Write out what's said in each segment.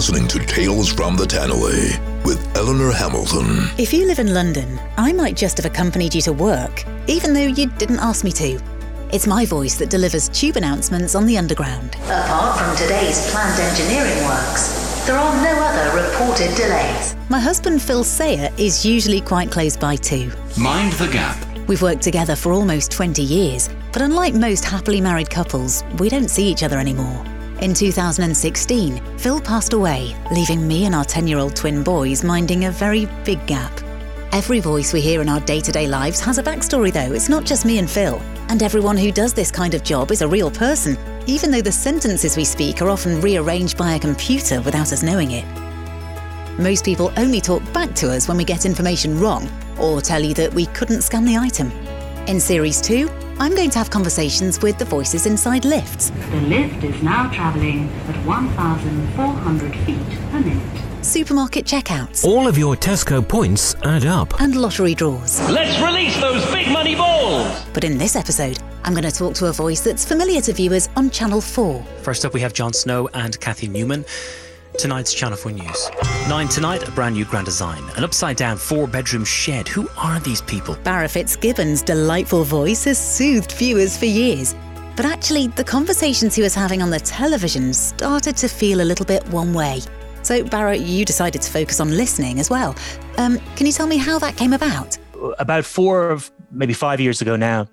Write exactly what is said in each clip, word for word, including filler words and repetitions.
listening to Tales from the Tannoy with Eleanor Hamilton. If you live in London, I might just have accompanied you to work, even though you didn't ask me to. It's my voice that delivers tube announcements on the Underground. Apart from today's planned engineering works, there are no other reported delays. My husband Phil Sayer is usually quite close by too. Mind the Gap. We've worked together for almost twenty years, but unlike most happily married couples, we don't see each other anymore. In two thousand sixteen, Phil passed away, leaving me and our ten-year-old twin boys minding a very big gap. Every voice we hear in our day-to-day lives has a backstory though. It's not just me and Phil. And everyone who does this kind of job is a real person, even though the sentences we speak are often rearranged by a computer without us knowing it. Most people only talk back to us when we get information wrong, or tell you that we couldn't scan the item. In Series two, I'm going to have conversations with the voices inside lifts. The lift is now travelling at one thousand four hundred feet per minute. Supermarket checkouts. All of your Tesco points add up. And lottery draws. Let's release those big money balls! But in this episode, I'm going to talk to a voice that's familiar to viewers on Channel four. First up, we have Jon Snow and Cathy Newman. Tonight's Channel four News. Nine tonight, a brand new Grand Design. An upside-down four-bedroom shed. Who are these people? Barra Fitzgibbon's delightful voice has soothed viewers for years. But actually, the conversations he was having on the television started to feel a little bit one way. So, Barra, you decided to focus on listening as well. Um, can you tell me how that came about? About four, maybe five years ago now,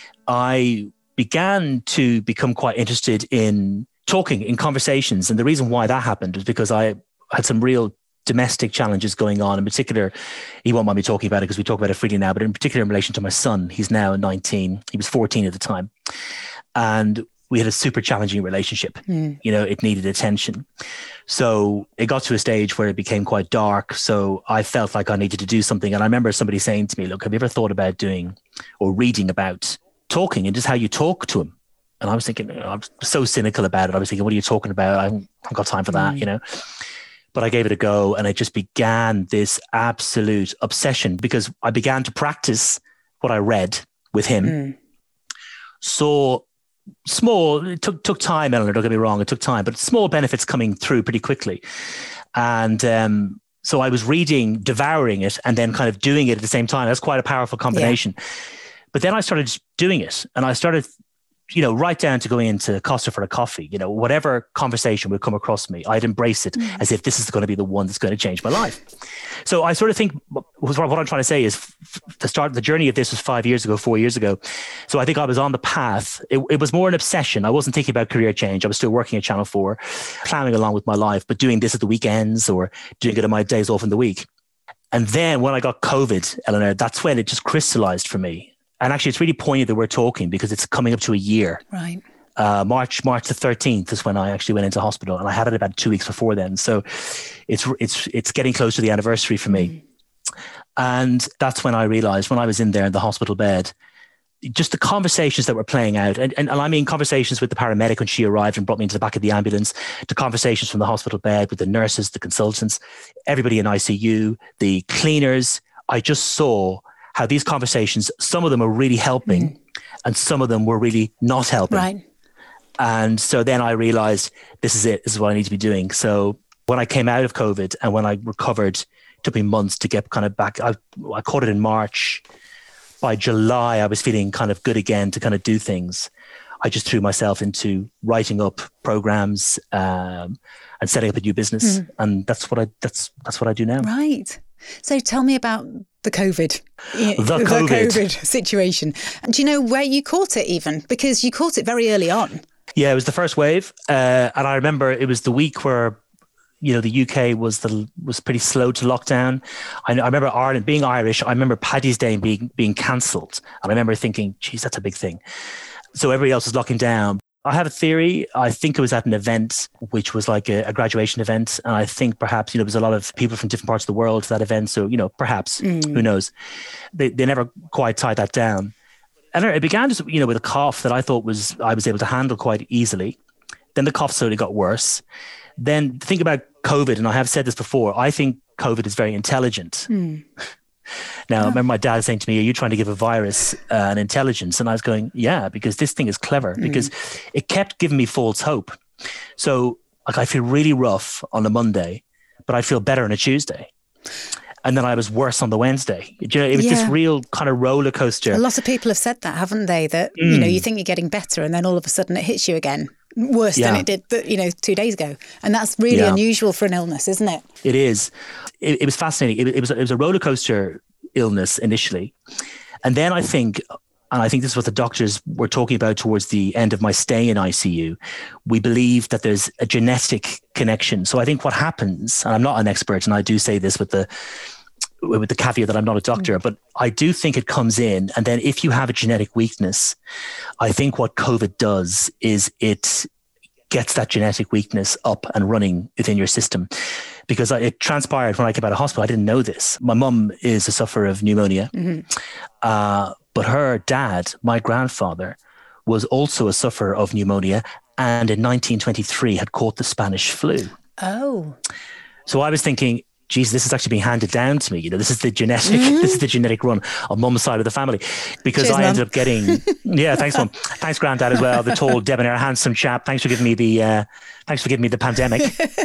I began to become quite interested in talking, in conversations. And the reason why that happened was because I had some real domestic challenges going on. In particular, he won't mind me talking about it because we talk about it freely now, but in particular in relation to my son. He's now nineteen. He was fourteen at the time. And we had a super challenging relationship. Mm. You know, it needed attention. So it got to a stage where it became quite dark. So I felt like I needed to do something. And I remember somebody saying to me, look, have you ever thought about doing or reading about talking and just how you talk to him? And I was thinking, you know, I was so cynical about it. I was thinking, what are you talking about? I haven't got time for that, mm. you know. But I gave it a go and it just began this absolute obsession because I began to practice what I read with him. Mm. So small, it took took time, Eleanor, don't get me wrong, it took time, but small benefits coming through pretty quickly. And um, so I was reading, devouring it, and then kind of doing it at the same time. That's quite a powerful combination. Yeah. But then I started doing it and I started, you know, right down to going into Costa for a coffee, you know, whatever conversation would come across me, I'd embrace it mm. as if this is going to be the one that's going to change my life. So I sort of think what I'm trying to say is the start, the journey of this was five years ago, four years ago. So I think I was on the path. It, it was more an obsession. I wasn't thinking about career change. I was still working at Channel four, plowing along with my life, but doing this at the weekends or doing it on my days off in the week. And then when I got COVID, Eleanor, that's when it just crystallized for me. And actually, it's really poignant that we're talking because it's coming up to a year. Right. Uh, March March the thirteenth is when I actually went into hospital, and I had it about two weeks before then. So it's it's it's getting close to the anniversary for me. Mm. And that's when I realized, when I was in there in the hospital bed, just the conversations that were playing out. And, and, and I mean conversations with the paramedic when she arrived and brought me into the back of the ambulance, to conversations from the hospital bed with the nurses, the consultants, everybody in I C U, the cleaners. I just saw how these conversations, some of them are really helping mm. and some of them were really not helping. Right. And so then I realized this is it. This is what I need to be doing. So when I came out of COVID and when I recovered, it took me months to get kind of back. I, I caught it in March. By July, I was feeling kind of good again to kind of do things. I just threw myself into writing up programs um, and setting up a new business. Mm. And that's what I, that's, that's what I do now. Right. So tell me about the COVID, the the COVID. COVID situation. And do you know where you caught it even? Because you caught it very early on. Yeah, it was the first wave. Uh, and I remember it was the week where, you know, the U K was the was pretty slow to lock down. I, I remember Ireland, being Irish, I remember Paddy's Day being, being cancelled. And I remember thinking, geez, that's a big thing. So everybody else was locking down. I have a theory. I think it was at an event, which was like a, a graduation event. And I think perhaps, you know, there was a lot of people from different parts of the world to that event. So, you know, perhaps, mm. who knows? They they never quite tied that down. And it began just, you know, with a cough that I thought was, I was able to handle quite easily. Then the cough slowly got worse. Then think about COVID, and I have said this before, I think COVID is very intelligent. Mm. Now, yeah. I remember my dad saying to me, are you trying to give a virus uh, an intelligence? And I was going, yeah, because this thing is clever, mm. because it kept giving me false hope. So like I feel really rough on a Monday, but I feel better on a Tuesday. And then I was worse on the Wednesday. You know, it was yeah. this real kind of roller coaster. A lot of people have said that, haven't they? That, mm. you know, you think you're getting better and then all of a sudden it hits you again. Worse yeah. than it did, you know, two days ago. And that's really yeah. unusual for an illness, isn't it? It is. It, it was fascinating. It, it was it was a roller coaster illness initially. And then I think, and I think this is what the doctors were talking about towards the end of my stay in I C U, we believe that there's a genetic connection. So I think what happens, and I'm not an expert, and I do say this with the with the caveat that I'm not a doctor, but I do think it comes in. And then if you have a genetic weakness, I think what COVID does is it gets that genetic weakness up and running within your system. Because it transpired when I came out of hospital, I didn't know this. My mum is a sufferer of pneumonia, mm-hmm. uh, but her dad, my grandfather, was also a sufferer of pneumonia, and in nineteen twenty-three had caught the Spanish flu. Oh. So I was thinking, geez, this is actually being handed down to me. You know, this is the genetic, mm-hmm. this is the genetic run on mum's side of the family. Because Cheers, I ended Mum. up getting, yeah, thanks, Mum. Thanks, Granddad, as well. The tall, debonair, handsome chap. Thanks for giving me the, uh, thanks for giving me the pandemic.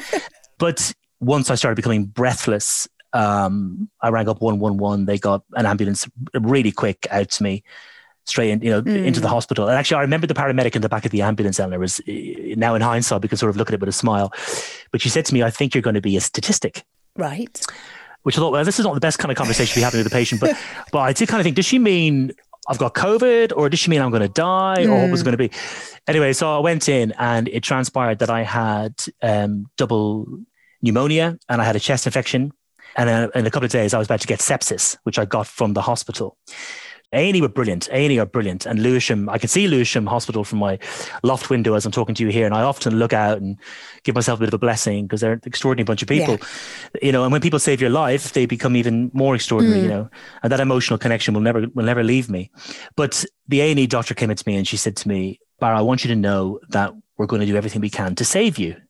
But once I started becoming breathless, um, I rang up one one one. They got an ambulance really quick out to me, straight in, you know, mm. into the hospital. And actually, I remember the paramedic in the back of the ambulance, Eleanor, was now in hindsight, we can sort of look at it with a smile. But she said to me, I think you're going to be a statistic. Right. Which I thought, well, this is not the best kind of conversation to be having with the patient. But but I did kind of think, does she mean I've got COVID, or does she mean I'm going to die, mm. or what was it going to be? Anyway, so I went in, and it transpired that I had um, double pneumonia, and I had a chest infection. And uh, in a couple of days, I was about to get sepsis, which I got from the hospital. A and E were brilliant. A and E are brilliant. And Lewisham, I can see Lewisham Hospital from my loft window as I'm talking to you here. And I often look out and give myself a bit of a blessing, because they're an extraordinary bunch of people. Yeah. You know, and when people save your life, they become even more extraordinary, mm. you know, and that emotional connection will never, will never leave me. But the A and E doctor came in to me and she said to me, Barra, I want you to know that we're going to do everything we can to save you.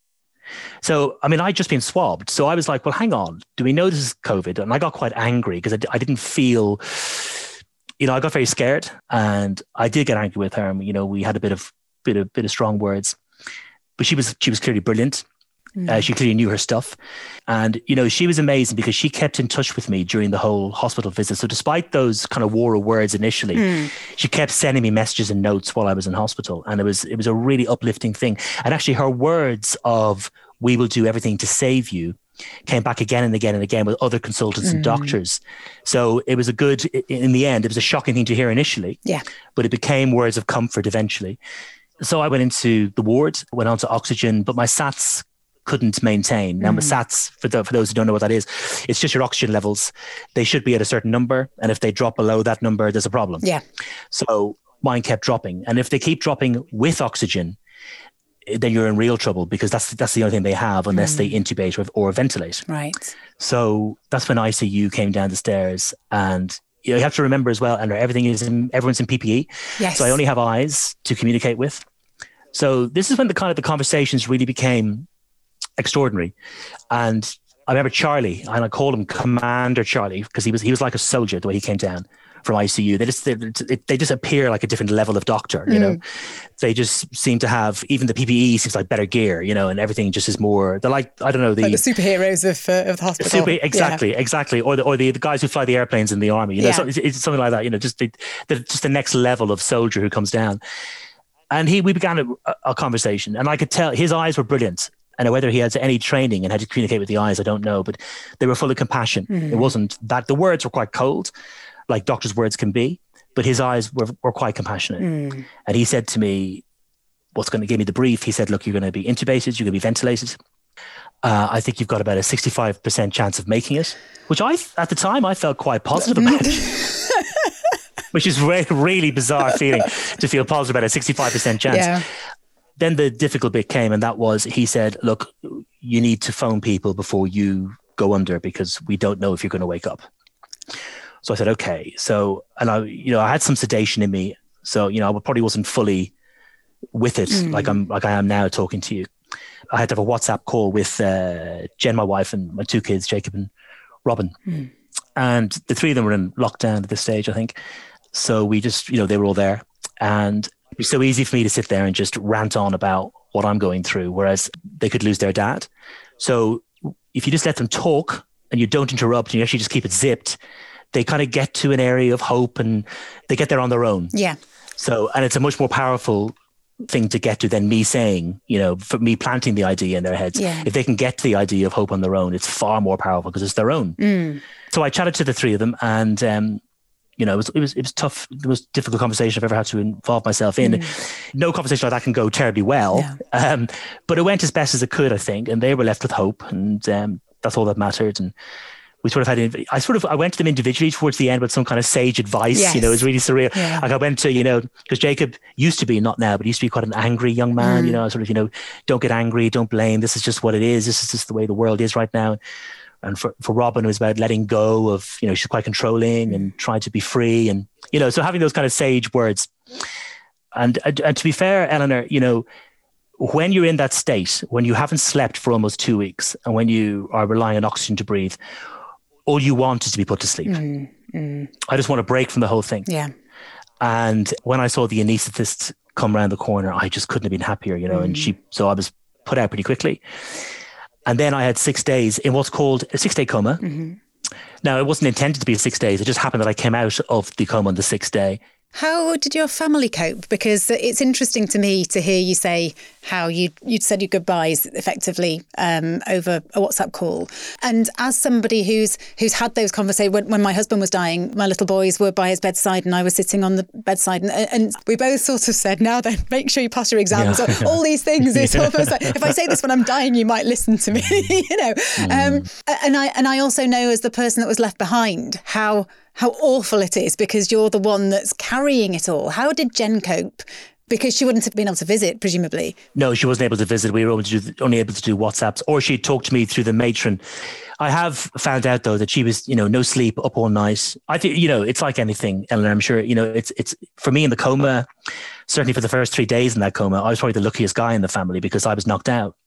So, I mean, I'd just been swabbed. So I was like, well, hang on, do we know this is COVID? And I got quite angry because I, I didn't feel... You know, I got very scared, and I did get angry with her. And, you know, we had a bit of, bit of, bit of strong words, but she was, she was clearly brilliant. Mm. Uh, she clearly knew her stuff, and you know, she was amazing because she kept in touch with me during the whole hospital visit. So, despite those kind of war of words initially, mm. she kept sending me messages and notes while I was in hospital, and it was, it was a really uplifting thing. And actually, her words of "We will do everything to save you" came back again and again and again with other consultants mm. and doctors. So it was a good, in the end, it was a shocking thing to hear initially, yeah, but it became words of comfort eventually. So I went into the ward, went on to oxygen, but my SATs couldn't maintain. Now, mm. my SATs, for, the, for those who don't know what that is, it's just your oxygen levels. They should be at a certain number, and if they drop below that number, there's a problem. Yeah. So mine kept dropping. And if they keep dropping with oxygen, then you're in real trouble, because that's that's the only thing they have unless mm. they intubate or, or ventilate. Right. So that's when I C U came down the stairs, and you know, you have to remember as well, and everything is in, everyone's in P P E. Yes. So I only have eyes to communicate with. So this is when the kind of the conversations really became extraordinary. And I remember Charlie, and I called him Commander Charlie, because he was he was like a soldier the way he came down from I C U. They just they, they just appear like a different level of doctor, you mm. know. They just seem to have, even the P P E seems like better gear, you know, and everything just is more, they're like, I don't know, the, like the superheroes of, uh, of the hospital. Super, exactly, yeah. exactly. Or the or the, the guys who fly the airplanes in the army, you know, yeah. so it's, it's something like that, you know, just the, the just the next level of soldier who comes down. And he we began a, a conversation, and I could tell his eyes were brilliant. And whether he had any training and had to communicate with the eyes, I don't know, but they were full of compassion. Mm. It wasn't that, the words were quite cold, like doctors' words can be, but his eyes were, were quite compassionate. Mm. And he said to me, what's going to give me the brief? He said, look, you're going to be intubated, you're going to be ventilated. Uh, I think you've got about a sixty-five percent chance of making it, which I, at the time, I felt quite positive about. Which is a re- really bizarre feeling to feel positive about a sixty-five percent chance. Yeah. Then the difficult bit came, and that was, he said, look, you need to phone people before you go under, because we don't know if you're going to wake up. So I said, okay. So, and I, you know, I had some sedation in me. So, you know, I probably wasn't fully with it mm. like I'm, like I am now talking to you. I had to have a WhatsApp call with uh, Jen, my wife, and my two kids, Jacob and Robin. Mm. And the three of them were in lockdown at this stage, I think. So we just, you know, they were all there. And it was so easy for me to sit there and just rant on about what I'm going through, whereas they could lose their dad. So if you just let them talk and you don't interrupt and you actually just keep it zipped, they kind of get to an area of hope and they get there on their own. Yeah. So, and it's a much more powerful thing to get to than me saying, you know, for me planting the idea in their heads. Yeah. If they can get to the idea of hope on their own, it's far more powerful because it's their own. Mm. So I chatted to the three of them, and um, you know, it was, it was it was tough. The most difficult conversation I've ever had to involve myself in. Mm. No conversation like that can go terribly well, yeah. um, but it went as best as it could, I think. And they were left with hope, and um, that's all that mattered. And we sort of had, I sort of, I went to them individually towards the end with some kind of sage advice. Yes. You know, it was really surreal. Yeah. Like I went to, you know, because Jacob used to be, not now, but he used to be quite an angry young man. Mm. You know, sort of, you know, don't get angry, don't blame. This is just what it is. This is just the way the world is right now. And for, for Robin, it was about letting go of, you know, she's quite controlling and trying to be free. And, you know, so having those kind of sage words. And, and, and to be fair, Eleanor, you know, when you're in that state, when you haven't slept for almost two weeks and when you are relying on oxygen to breathe, all you want is to be put to sleep. Mm, mm. I just want to break from the whole thing. Yeah. And when I saw the anaesthetist come around the corner, I just couldn't have been happier, you know, mm. and she, so I was put out pretty quickly. And then I had six days in what's called a six day coma. Mm-hmm. Now, it wasn't intended to be six days. It just happened that I came out of the coma on the sixth day. How did your family cope? Because it's interesting to me to hear you say how you you'd said your goodbyes effectively um, over a WhatsApp call. And as somebody who's who's had those conversations, when, when my husband was dying, my little boys were by his bedside and I was sitting on the bedside, and, and we both sort of said, now then, make sure you pass your exams. Yeah. All these things. It's yeah. almost like, if I say this when I'm dying, you might listen to me. you know. Mm. Um, and I and I also know, as the person that was left behind, how. How awful it is because you're the one that's carrying it all. How did Jen cope? Because she wouldn't have been able to visit, presumably. No, she wasn't able to visit. We were only, to do, only able to do WhatsApps, or she'd talk to me through the matron. I have found out, though, that she was, you know, no sleep, up all night. I think, you know, it's like anything, Eleanor. I'm sure, you know, it's, it's for me in the coma, certainly for the first three days in that coma, I was probably the luckiest guy in the family because I was knocked out.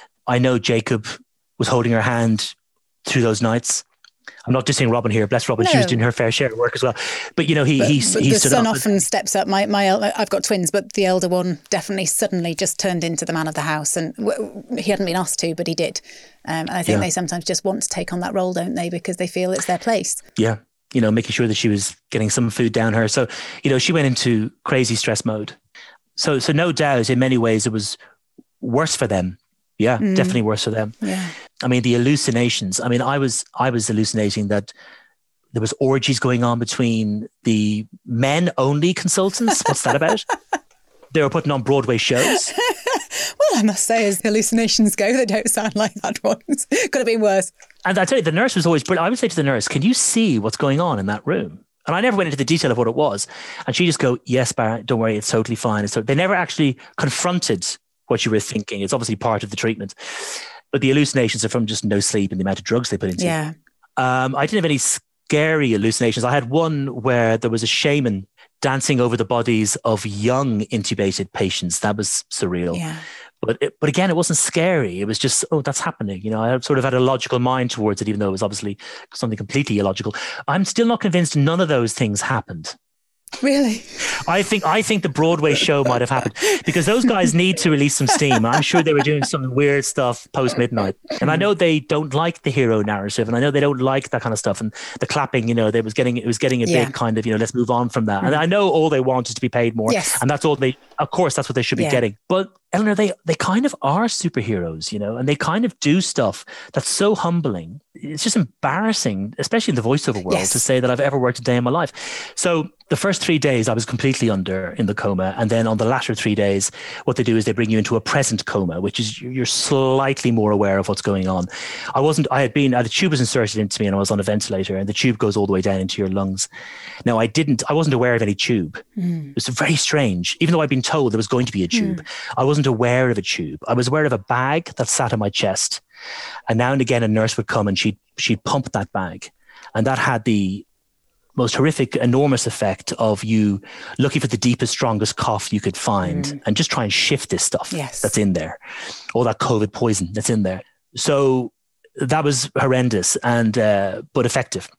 I know Jacob was holding her hand through those nights. I'm not dissing Robin here. Bless Robin. No. She was doing her fair share of work as well. But, you know, he, but, he, but he the stood son up. often steps up. My, my, I've got twins, but the elder one definitely suddenly just turned into the man of the house. And w- he hadn't been asked to, but he did. Um, and I think yeah. they sometimes just want to take on that role, don't they? Because they feel it's their place. Yeah. You know, making sure that she was getting some food down her. So, you know, she went into crazy stress mode. So, so no doubt in many ways it was worse for them. Yeah, mm. definitely worse for them. Yeah. I mean, the hallucinations. I mean, I was I was hallucinating that there was orgies going on between the men-only consultants. What's that about? They were putting on Broadway shows. Well, I must say, as hallucinations go, they don't sound like that once. Could have been worse. And I tell you, the nurse was always brilliant. I would say to the nurse, can you see what's going on in that room? And I never went into the detail of what it was. And she'd just go, yes, Barrett, don't worry, it's totally fine. It's so they never actually confronted what you were thinking. It's obviously part of the treatment. But the hallucinations are from just no sleep and the amount of drugs they put into yeah. it. Um, I didn't have any scary hallucinations. I had one where there was a shaman dancing over the bodies of young intubated patients. That was surreal. Yeah. But it, but again, it wasn't scary. It was just, oh, that's happening. You know, I sort of had a logical mind towards it, even though it was obviously something completely illogical. I'm still not convinced none of those things happened. Really? I think I think the Broadway show might have happened because those guys need to release some steam. I'm sure they were doing some weird stuff post midnight, and I know they don't like the hero narrative, and I know they don't like that kind of stuff. And the clapping, you know, they was getting it was getting a yeah. big kind of, you know, let's move on from that. And I know all they want is to be paid more, yes. and that's all they. Of course, that's what they should be yeah. getting. But Eleanor, they they kind of are superheroes, you know, and they kind of do stuff that's so humbling. It's just embarrassing, especially in the voiceover world, yes. to say that I've ever worked a day in my life. So the first three days I was completely under in the coma. And then on the latter three days, what they do is they bring you into a present coma, which is you're slightly more aware of what's going on. I wasn't, I had been, a tube was inserted into me and I was on a ventilator and the tube goes all the way down into your lungs. Now I didn't, I wasn't aware of any tube. Mm. It was very strange. Even though I'd been told there was going to be a tube, mm. I wasn't aware of a tube. I was aware of a bag that sat on my chest. And now and again, a nurse would come and she'd, she'd pump that bag. And that had the most horrific, enormous effect of you looking for the deepest, strongest cough you could find mm. and just try and shift this stuff yes. that's in there. All that COVID poison that's in there. So that was horrendous and uh, but effective.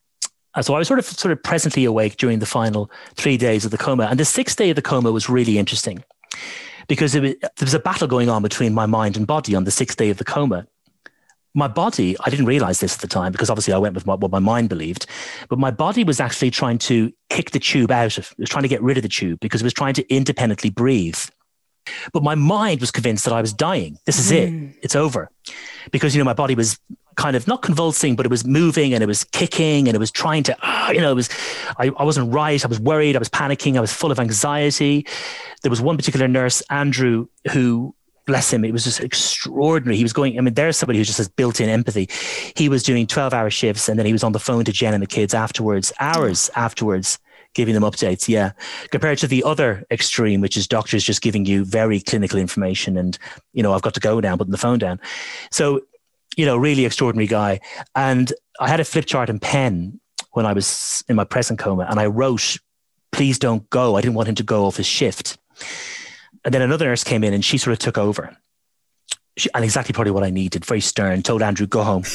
And so I was sort of sort of presently awake during the final three days of the coma. And the sixth day of the coma was really interesting because it was, there was a battle going on between my mind and body on the sixth day of the coma. My body, I didn't realize this at the time because obviously I went with my, what my mind believed, but my body was actually trying to kick the tube out of, it was trying to get rid of the tube because it was trying to independently breathe. But my mind was convinced that I was dying. This is mm. it. It's over. Because, you know, my body was kind of not convulsing, but it was moving and it was kicking and it was trying to, uh, you know, it was, I, I wasn't right. I was worried. I was panicking. I was full of anxiety. There was one particular nurse, Andrew, who, bless him, it was just extraordinary. He was going, I mean, there's somebody who just has built-in empathy. He was doing twelve hour shifts and then he was on the phone to Jen and the kids afterwards, hours afterwards, giving them updates. Yeah. Compared to the other extreme, which is doctors just giving you very clinical information and, you know, I've got to go now, putting the phone down. So, you know, really extraordinary guy. And I had a flip chart and pen when I was in my present coma and I wrote, please don't go. I didn't want him to go off his shift. And then another nurse came in and she sort of took over. She, and exactly probably what I needed, very stern, told Andrew, go home.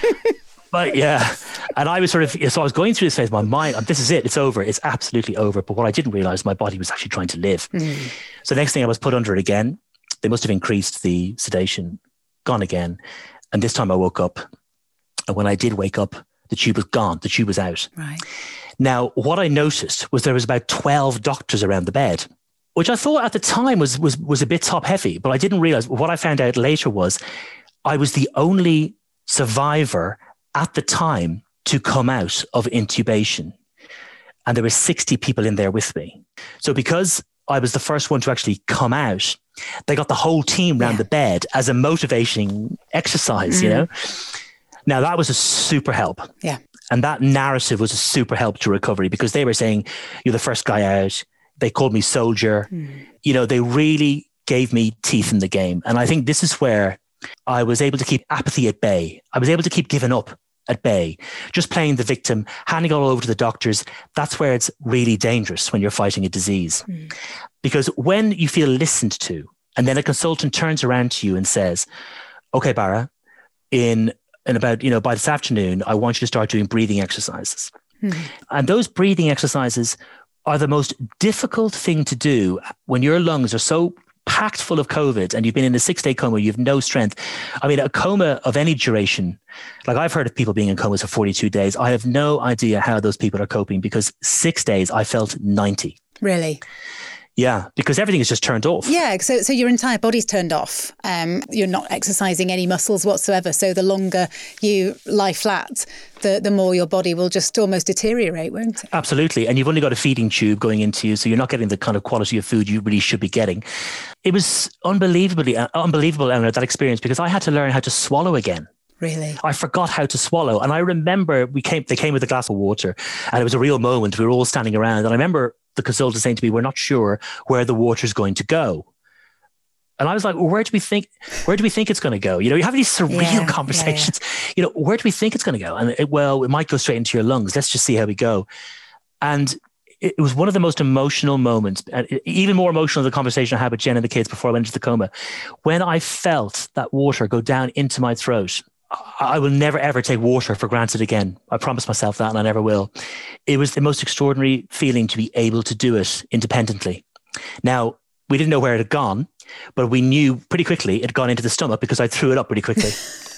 But yeah, and I was sort of, so I was going through this phase, my mind, this is it, it's over, it's absolutely over. But what I didn't realize, my body was actually trying to live. Mm. So the next thing I was put under it again. They must have increased the sedation, gone again. And this time I woke up. And when I did wake up, the tube was gone, the tube was out. Right. Now, what I noticed was there was about twelve doctors around the bed, which I thought at the time was was was a bit top heavy, but I didn't realize. What I found out later was I was the only survivor at the time to come out of intubation. And there were sixty people in there with me. So because I was the first one to actually come out, they got the whole team around yeah. the bed as a motivating exercise, mm. you know? Now that was a super help. Yeah. And that narrative was a super help to recovery because they were saying, you're the first guy out. They called me soldier. Mm. You know, they really gave me teeth in the game. And I think this is where I was able to keep apathy at bay. I was able to keep giving up at bay, just playing the victim, handing it all over to the doctors. That's where it's really dangerous when you're fighting a disease. Mm. Because when you feel listened to, and then a consultant turns around to you and says, okay, Bara, in, in about, you know, by this afternoon, I want you to start doing breathing exercises. Mm. And those breathing exercises are the most difficult thing to do when your lungs are so packed full of COVID and you've been in a six day coma, you have no strength. I mean, a coma of any duration, like I've heard of people being in comas for forty-two days. I have no idea how those people are coping because six days I felt ninety. Really? Yeah, because everything is just turned off. Yeah, so so your entire body's turned off. Um, you're not exercising any muscles whatsoever. So the longer you lie flat, the, the more your body will just almost deteriorate, won't it? Absolutely. And you've only got a feeding tube going into you, so you're not getting the kind of quality of food you really should be getting. It was unbelievably, uh, unbelievable, Eleanor, that experience, because I had to learn how to swallow again. Really? I forgot how to swallow. And I remember we came, they came with a glass of water and it was a real moment. We were all standing around and I remember the consultant saying to me, we're not sure where the water's going to go. And I was like, well, where do we think, where do we think it's going to go? You know, you have these surreal yeah, conversations, yeah, yeah. you know, where do we think it's going to go? And it, well, it might go straight into your lungs. Let's just see how we go. And it, it was one of the most emotional moments, and even more emotional than the conversation I had with Jen and the kids before I went into the coma. When I felt that water go down into my throat, I will never, ever take water for granted again. I promise myself that, and I never will. It was the most extraordinary feeling to be able to do it independently. Now, we didn't know where it had gone, but we knew pretty quickly it had gone into the stomach because I threw it up pretty quickly.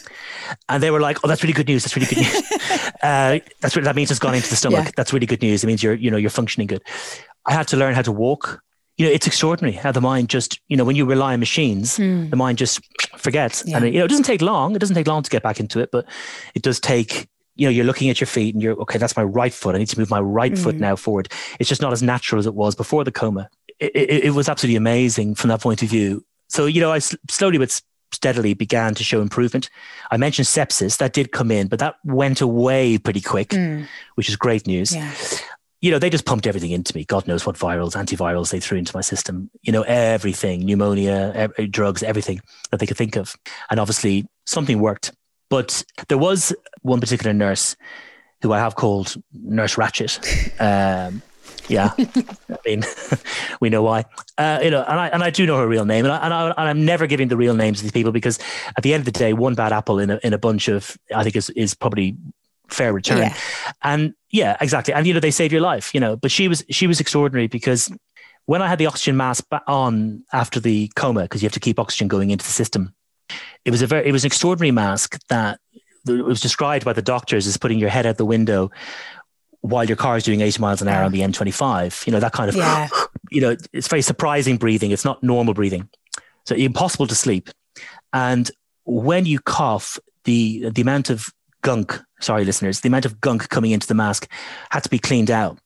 And they were like, oh, that's really good news. That's really good news. uh, that's what that means. It's gone into the stomach. Yeah. That's really good news. It means you're, you know, you're functioning good. I had to learn how to walk. You know, it's extraordinary how the mind just, you know, when you rely on machines, mm. the mind just forgets. Yeah. And, it, you know, it doesn't take long. It doesn't take long to get back into it, but it does take, you know, you're looking at your feet and you're, okay, that's my right foot. I need to move my right mm. foot now forward. It's just not as natural as it was before the coma. It, it, it was absolutely amazing from that point of view. So, you know, I slowly but steadily began to show improvement. I mentioned sepsis. That did come in, but that went away pretty quick, mm. which is great news. Yeah. You know, they just pumped everything into me. God knows what virals, antivirals they threw into my system. You know, everything, pneumonia, every, drugs, everything that they could think of. And obviously something worked. But there was one particular nurse who I have called Nurse Ratchet. Um, yeah, I mean, we know why. Uh, you know, and I and I do know her real name, and I, and, I, and I'm never giving the real names of these people because at the end of the day, one bad apple in a in a bunch of, I think is is probably fair return. Yeah. And yeah, exactly. And you know, they save your life. You know, but she was she was extraordinary because when I had the oxygen mask on after the coma, because you have to keep oxygen going into the system, it was a very, it was an extraordinary mask that it was described by the doctors as putting your head out the window while your car is doing eighty miles an hour on the M twenty-five. You know, that kind of, yeah. you know, it's very surprising breathing. It's not normal breathing. So impossible to sleep. And when you cough, the the amount of gunk, sorry, listeners, the amount of gunk coming into the mask had to be cleaned out.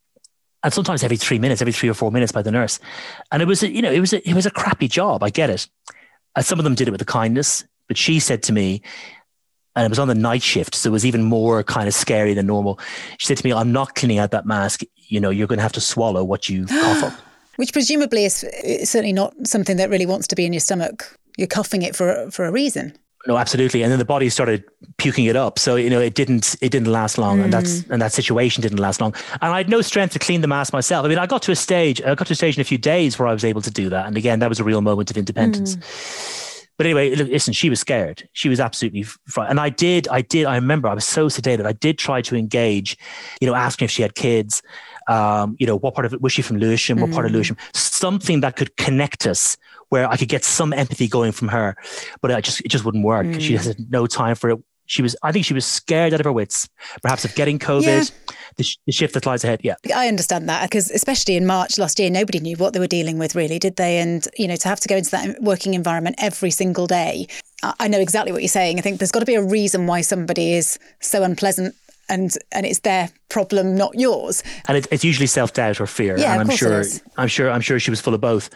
And sometimes every three minutes, every three or four minutes by the nurse. And it was, a, you know, it was a, it was a crappy job. I get it. Uh, some of them did it with a kindness, but she said to me, and it was on the night shift, so it was even more kind of scary than normal. She said to me, I'm not cleaning out that mask. You know, you're going to have to swallow what you cough up. Which presumably is certainly not something that really wants to be in your stomach. You're coughing it for for a reason. No, absolutely. And then the body started puking it up. So, you know, it didn't it didn't last long. Mm. And that's and that situation didn't last long. And I had no strength to clean the mask myself. I mean, I got to a stage, I got to a stage in a few days where I was able to do that. And again, that was a real moment of independence. Mm. But anyway, listen, she was scared. She was absolutely frightened. And I did, I did, I remember I was so sedated. I did try to engage, you know, asking if she had kids. Um, you know, what part of it was she from Lewisham? What mm. part of Lewisham? Something that could connect us, where I could get some empathy going from her, but I just it just wouldn't work. Mm. She had no time for it. She was, I think, she was scared out of her wits, perhaps of getting COVID. Yeah. The, sh- the shift that lies ahead. Yeah, I understand that, because especially in March last year, nobody knew what they were dealing with, really, did they? And you know, to have to go into that working environment every single day, I know exactly what you're saying. I think there's got to be a reason why somebody is so unpleasant. And and it's their problem, not yours. And it, it's usually self-doubt or fear. Yeah, and of I'm course sure, it is. I'm sure, I'm sure she was full of both.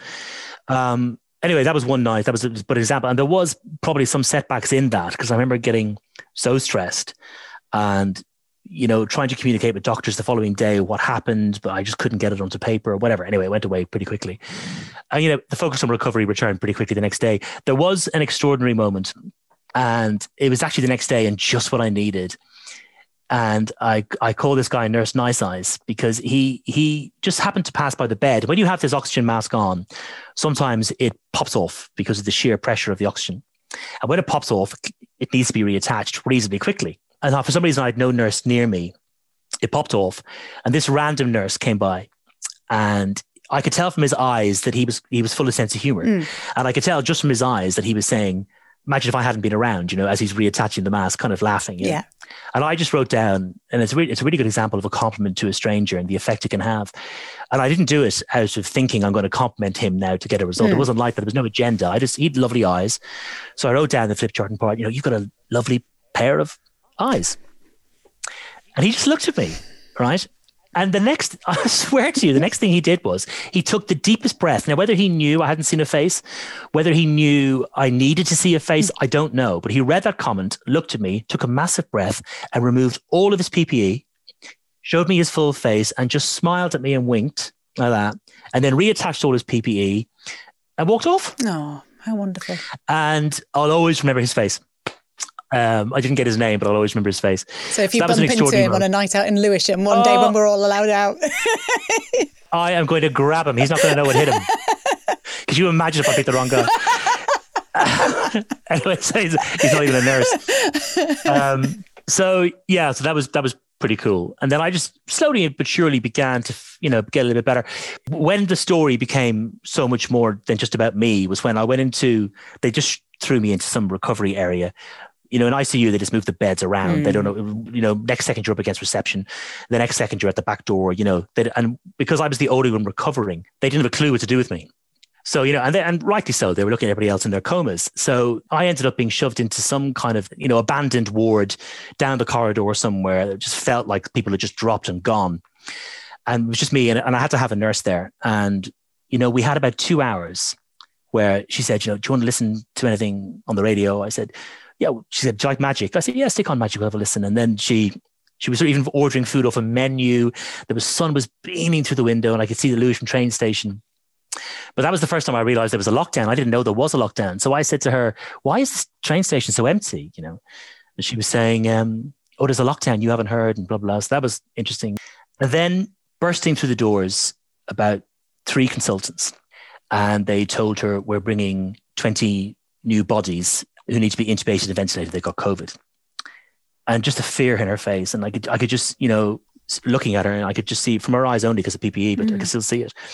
Um, anyway, that was one night. That was, but an example. And there was probably some setbacks in that, because I remember getting so stressed, and you know, trying to communicate with doctors the following day what happened, but I just couldn't get it onto paper or whatever. Anyway, it went away pretty quickly. And you know, the focus on recovery returned pretty quickly the next day. There was an extraordinary moment, and it was actually the next day, and just what I needed. And I I call this guy Nurse Nice Eyes, because he he just happened to pass by the bed. When you have this oxygen mask on, sometimes it pops off because of the sheer pressure of the oxygen. And when it pops off, it needs to be reattached reasonably quickly. And for some reason, I had no nurse near me. It popped off, and this random nurse came by, and I could tell from his eyes that he was he was full of sense of humor. Mm. And I could tell just from his eyes that he was saying, imagine if I hadn't been around, you know, as he's reattaching the mask, kind of laughing. You know? Yeah. And I just wrote down, and it's a, really, it's a really good example of a compliment to a stranger and the effect it can have. And I didn't do it out of thinking I'm going to compliment him now to get a result. Mm. It wasn't like that. There was no agenda. I just, he had lovely eyes. So I wrote down the flip chart and part, you know, you've got a lovely pair of eyes. And he just looked at me, right? And the next, I swear to you, the next thing he did was he took the deepest breath. Now, whether he knew I hadn't seen a face, whether he knew I needed to see a face, I don't know. But he read that comment, looked at me, took a massive breath, and removed all of his P P E, showed me his full face, and just smiled at me and winked like that, and then reattached all his P P E and walked off. Oh, how wonderful. And I'll always remember his face. Um, I didn't get his name, but I'll always remember his face. So if you so bump into him moment. on a night out in Lewisham one oh, day when we're all allowed out. I am going to grab him. He's not going to know what hit him. Could you imagine if I picked the wrong guy? Anyway, so he's, he's not even a nurse. Um, so yeah, so that was that was pretty cool. And then I just slowly but surely began to, you know, get a little bit better. When the story became so much more than just about me was when I went into, they just threw me into some recovery area. You know, in I C U, they just move the beds around. Mm. They don't know, you know, next second you're up against reception. The next second you're at the back door, you know. They, and because I was the only one recovering, they didn't have a clue what to do with me. So, you know, and, they, and rightly so, they were looking at everybody else in their comas. So I ended up being shoved into some kind of, you know, abandoned ward down the corridor somewhere. It just felt like people had just dropped and gone. And it was just me. And, and I had to have a nurse there. And, you know, we had about two hours where she said, you know, do you want to listen to anything on the radio? I said, yeah. She said, do you like Magic? I said, yeah, stick on Magic, we'll have a listen. And then she she was even ordering food off a menu. The sun was beaming through the window and I could see the Lewisham train station. But that was the first time I realized there was a lockdown. I didn't know there was a lockdown. So I said to her, why is this train station so empty? You know, and she was saying, um, oh, there's a lockdown you haven't heard and blah, blah, blah. So that was interesting. And then bursting through the doors, about three consultants. And they told her, we're bringing twenty new bodies who need to be intubated and ventilated. They got COVID. And just the fear in her face. And I could, I could just, you know, looking at her and I could just see from her eyes only because of P P E, but mm. I could still see it.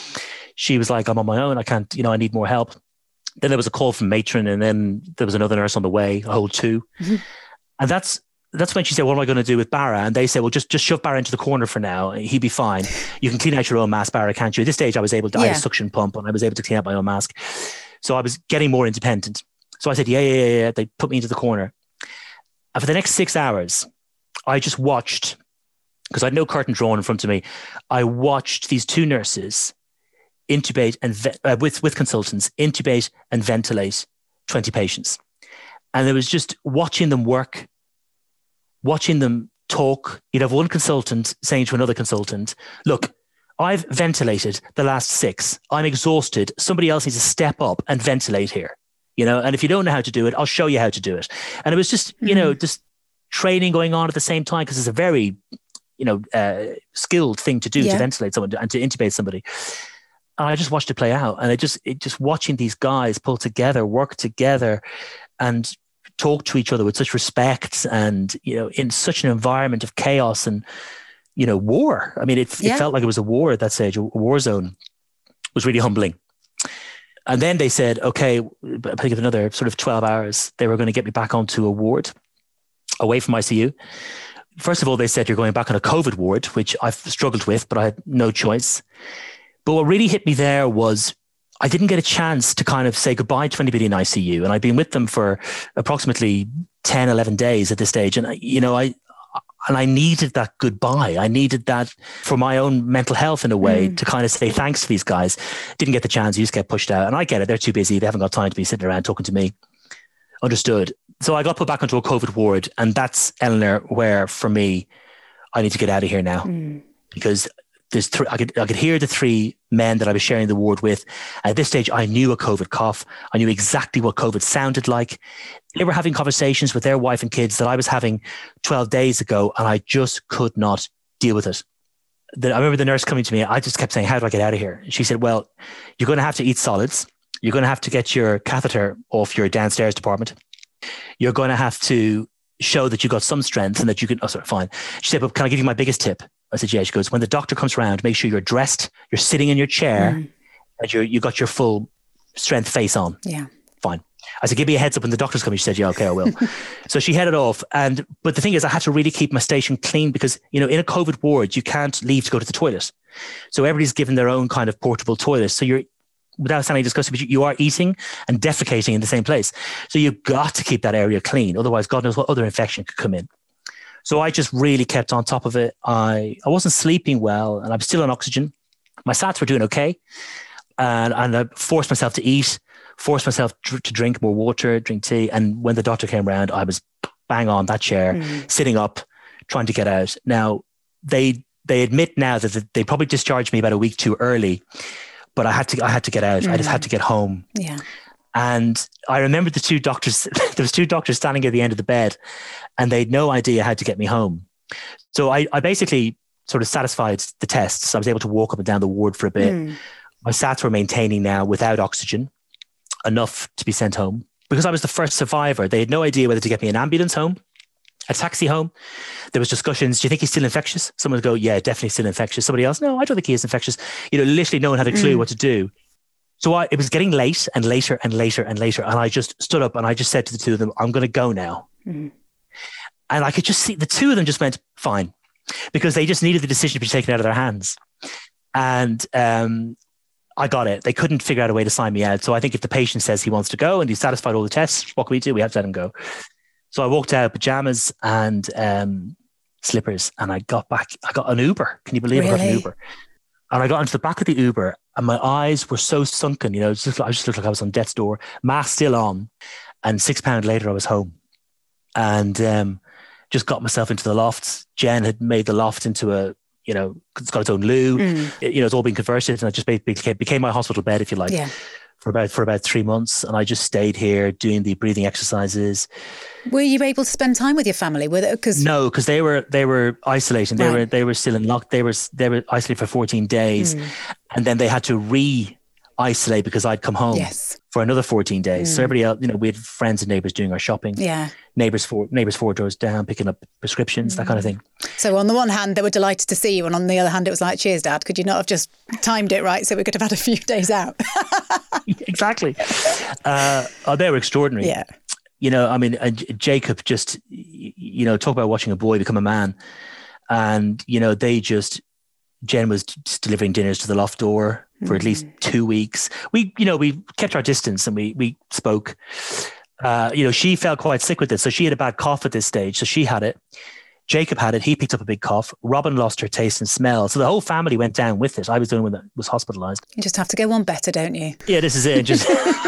she was like, I'm on my own. I can't, you know, I need more help. Then there was a call from matron, and then there was another nurse on the way, a whole two. Mm-hmm. And that's that's when she said, what am I going to do with Barra? And they said, well, just, just shove Barra into the corner for now. He'd be fine. You can clean out your own mask, Barra, can't you? At this stage, I was able to, yeah. I had a suction pump, and I was able to clean out my own mask. So I was getting more independent. So I said, yeah, yeah, yeah, yeah. They put me into the corner. And for the next six hours, I just watched, because I had no curtain drawn in front of me. I watched these two nurses intubate and ve- uh, with, with consultants, intubate and ventilate twenty patients. And it was just watching them work, watching them talk. You'd have one consultant saying to another consultant, look, I've ventilated the last six. I'm exhausted. Somebody else needs to step up and ventilate here. You know, and if you don't know how to do it, I'll show you how to do it. And it was just, you mm-hmm. know, just training going on at the same time, because it's a very, you know, uh, skilled thing to do, yeah. to ventilate someone and to intubate somebody. And I just watched it play out, and I just, it just watching these guys pull together, work together, and talk to each other with such respect, and, you know, in such an environment of chaos and, you know, war. I mean, it, yeah. it felt like it was a war at that stage, a war zone. It was really humbling. And then they said, okay, I think of another sort of twelve hours, they were going to get me back onto a ward away from I C U. First of all, they said, you're going back on a COVID ward, which I've struggled with, but I had no choice. But what really hit me there was I didn't get a chance to kind of say goodbye to anybody in I C U. And I'd been with them for approximately ten, eleven days at this stage. And, you know, I, and I needed that goodbye. I needed that for my own mental health in a way, mm. to kind of say thanks to these guys. Didn't get the chance. You just get pushed out. And I get it. They're too busy. They haven't got time to be sitting around talking to me. Understood. So I got put back onto a COVID ward. And that's, Eleanor, where for me, I need to get out of here now. Mm. Because there's th- I could I could hear the three men that I was sharing the ward with. At this stage, I knew a COVID cough. I knew exactly what COVID sounded like. They were having conversations with their wife and kids that I was having twelve days ago, and I just could not deal with it. The, I remember the nurse coming to me. I just kept saying, how do I get out of here? She said, well, you're going to have to eat solids. You're going to have to get your catheter off your downstairs department. You're going to have to show that you've got some strength and that you can, oh, sorry, fine. She said, but can I give you my biggest tip? I said, yeah. She goes, when the doctor comes around, make sure you're dressed, you're sitting in your chair, mm. and you're, you got your full strength face on. Yeah. Fine. I said, give me a heads up when the doctor's coming. She said, yeah, okay, I will. So she headed off. And, but the thing is, I had to really keep my station clean because, you know, in a COVID ward, you can't leave to go to the toilet. So everybody's given their own kind of portable toilet. So you're, without sounding disgusting, but you, you are eating and defecating in the same place. So you've got to keep that area clean. Otherwise, God knows what other infection could come in. So I just really kept on top of it. I, I wasn't sleeping well, and I'm still on oxygen. My sats were doing okay. And, and I forced myself to eat, forced myself to, to drink more water, drink tea. And when the doctor came around, I was bang on that chair, mm. sitting up, trying to get out. Now, they they admit now that they probably discharged me about a week too early, but I had to I had to get out. Mm. I just had to get home. Yeah. And I remember the two doctors, there was two doctors standing at the end of the bed, and they had no idea how to get me home. So I, I basically sort of satisfied the tests. I was able to walk up and down the ward for a bit. Mm. My sats were maintaining now without oxygen, enough to be sent home. Because I was the first survivor, they had no idea whether to get me an ambulance home, a taxi home. There was discussions, do you think he's still infectious? Someone would go, yeah, definitely still infectious. Somebody else, no, I don't think he is infectious. You know, literally no one had a clue mm. what to do. So I, it was getting late and later and later and later. And I just stood up and I just said to the two of them, I'm going to go now. Mm-hmm. And I could just see the two of them just went, fine, because they just needed the decision to be taken out of their hands. And um, I got it. They couldn't figure out a way to sign me out. So I think if the patient says he wants to go and he's satisfied all the tests, what can we do? We have to let him go. So I walked out, pajamas and um, slippers, and I got back. I got an Uber. Can you believe really? I got an Uber? And I got into the back of the Uber, and my eyes were so sunken, you know, just, I just looked like I was on death's door, mask still on. And six pounds later, I was home. And um, just got myself into the loft. Jen had made the loft into a, you know, it's got its own loo. Mm. It, you know, it's all been converted. And I just became, became my hospital bed, if you like, yeah. for about for about three months. And I just stayed here doing the breathing exercises. Were you able to spend time with your family? With it? Cause... No, because they were they were isolating. They right. were they were still in lock. They were they were isolated for fourteen days, mm. and then they had to re isolate because I'd come home yes. for another fourteen days. Mm. So everybody else, you know, we had friends and neighbours doing our shopping. Yeah. Neighbours four, neighbours four doors down, picking up prescriptions, mm. that kind of thing. So on the one hand, they were delighted to see you. And on the other hand, it was like, cheers, Dad. Could you not have just timed it right so we could have had a few days out? Exactly. Uh, oh, they were extraordinary. Yeah. You know, I mean, uh, Jacob just, you know, talk about watching a boy become a man. And, you know, they just, Jen was just delivering dinners to the loft door for mm-hmm. at least two weeks. We, you know, we kept our distance and we we spoke. Uh, you know, she felt quite sick with it. So she had a bad cough at this stage. So she had it. Jacob had it. He picked up a big cough. Robin lost her taste and smell. So the whole family went down with it. I was the only one that was hospitalised. You just have to go one better, don't you? Yeah, this is it. Just...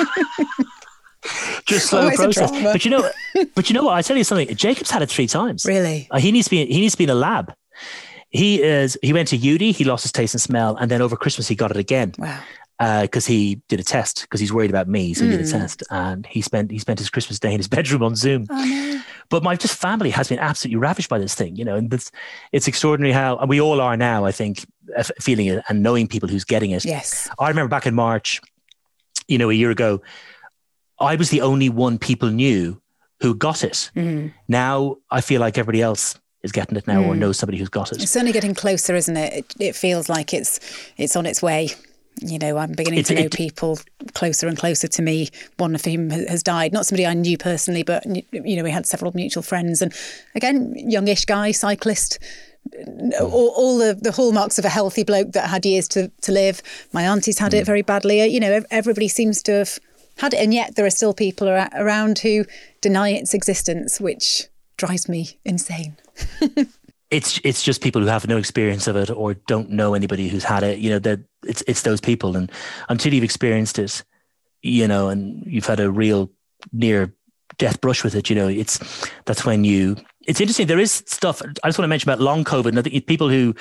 Just slow Always process, but you know, but you know what? I tell you something. Jacob's had it three times. Really? Uh, he needs to be. He needs to be in a lab. He is. He went to U D. He lost his taste and smell, and then over Christmas he got it again. Wow. Because uh, he did a test. Because he's worried about me, so mm. he did a test, and he spent he spent his Christmas day in his bedroom on Zoom. Oh, no. But my just family has been absolutely ravished by this thing, you know, and this, it's extraordinary how, and we all are now, I think, feeling it and knowing people who's getting it. Yes. I remember back in March, you know, a year ago, I was the only one people knew who got it. Mm. Now I feel like everybody else is getting it now mm. or knows somebody who's got it. It's only getting closer, isn't it? It, it feels like it's it's on its way. You know, I'm beginning it's, to know it, people closer and closer to me, one of whom has died. Not somebody I knew personally, but, you know, we had several mutual friends. And again, youngish guy, cyclist, all, all the, the hallmarks of a healthy bloke that had years to, to live. My auntie's had mm. it very badly. You know, everybody seems to have had it. And yet there are still people around who deny its existence, which drives me insane. It's it's just people who have no experience of it or don't know anybody who's had it. You know, that it's it's those people, and until you've experienced it, you know, and you've had a real near death brush with it, you know, it's that's when you. It's interesting. There is stuff. I just want to mention about long COVID. And I think people who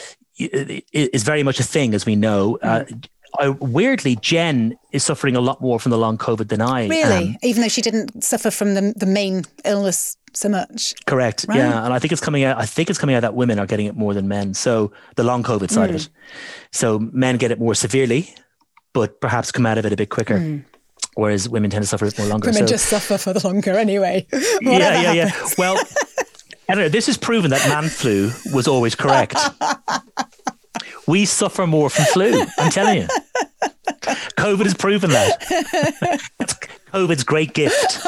is very much a thing, as we know. Mm. Uh, I, weirdly, Jen is suffering a lot more from the long COVID than I. Really, am. Even though she didn't suffer from the the main illness so much. Correct. Right. Yeah, and I think it's coming out. I think it's coming out that women are getting it more than men. So the long COVID side mm. of it. So men get it more severely, but perhaps come out of it a bit quicker. Mm. Whereas women tend to suffer it more longer. Women so, just suffer for the longer anyway. yeah, yeah, yeah. Well, anyway, this has proven that man flu was always correct. We suffer more from flu. I'm telling you. COVID has proven that. That's COVID's great gift.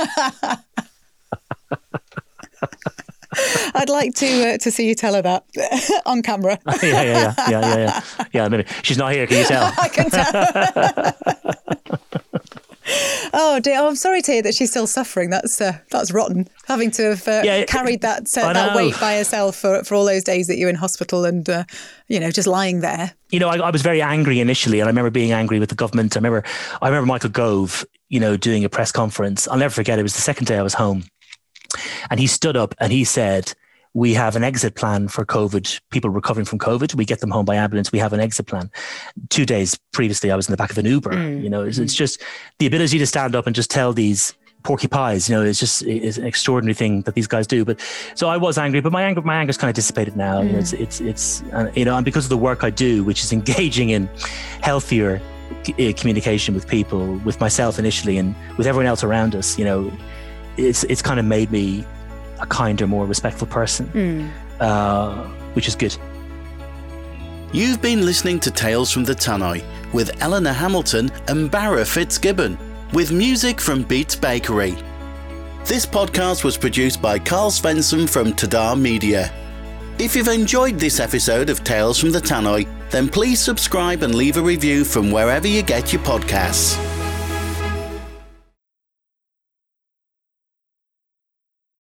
I'd like to uh, to see you tell her that on camera. yeah, yeah, yeah, yeah, yeah, yeah. Yeah, maybe she's not here. Can you tell? I can tell. Oh dear! Oh, I'm sorry to hear that she's still suffering. That's uh, that's rotten. Having to have uh, yeah, carried that uh, that weight by herself for, for all those days that you were in hospital, and uh, you know, just lying there. You know, I, I was very angry initially, and I remember being angry with the government. I remember, I remember Michael Gove, you know, doing a press conference. I'll never forget. It was the second day I was home, and he stood up and he said, "We have an exit plan for COVID, people recovering from COVID. We get them home by ambulance. We have an exit plan." Two days previously, I was in the back of an Uber. Mm. You know, it's, it's just the ability to stand up and just tell these porky pies, you know, it's just it's an extraordinary thing that these guys do. But so I was angry, but my anger, my anger's kind of dissipated now. Mm. You know, it's, it's, it's uh, you know, and because of the work I do, which is engaging in healthier c- communication with people, with myself initially, and with everyone else around us, you know, it's it's kind of made me a kinder, more respectful person, mm. uh, which is good. You've been listening to Tales from the Tannoy with Eleanor Hamilton and Barra Fitzgibbon, with music from Beats Bakery. This podcast was produced by Carl Svensson from Tadar Media. If you've enjoyed this episode of Tales from the Tannoy, then please subscribe and leave a review from wherever you get your podcasts.